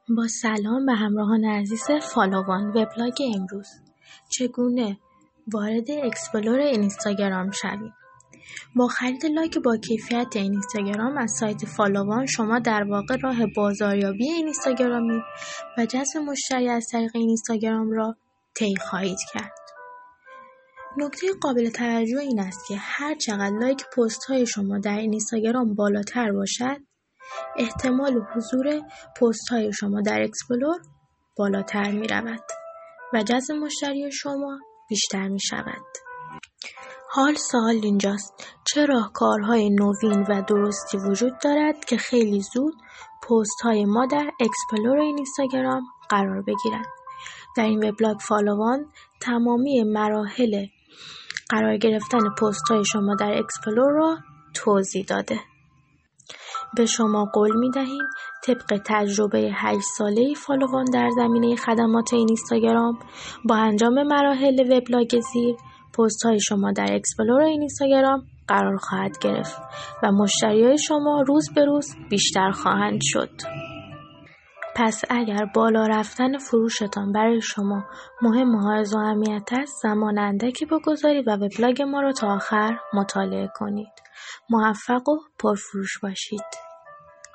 با سلام به همراهان عزیز فالووان وبلاگ امروز. چگونه وارد اکسپلور اینستاگرام شوید؟ با خرید لایک با کیفیت اینستاگرام از سایت فالووان شما در واقع راه بازاریابی اینستاگرامی و جذب مشتری از طریق اینستاگرام را طی خواهید کرد. نکته قابل توجه این است که هر چقدر لایک پست های شما در اینستاگرام بالاتر باشد، احتمال حضور پست های شما در اکسپلور بالاتر می رود و جذب مشتری شما بیشتر می شود. حال سوال اینجاست: چه راهکارهای نوین و درستی وجود دارد که خیلی زود پست های ما در اکسپلور اینستاگرام قرار بگیرد؟ در این وبلاگ فالووان تمامی مراحل قرار گرفتن پست های شما در اکسپلور را توضیح داده. به شما قول می دهیم طبق تجربه 8 ساله فالووان در زمینه خدمات اینستاگرام با انجام مراحل وبلاگ زیر، پست های شما در اکسپلور اینستاگرام قرار خواهد گرفت و مشتری های شما روز به روز بیشتر خواهند شد. پس اگر بالا رفتن فروشتان برای شما مهم و حائز اهمیت است، زمان اندکی بگذارید و وبلاگ ما را تا آخر مطالعه کنید. موفق و پرفروش باشید.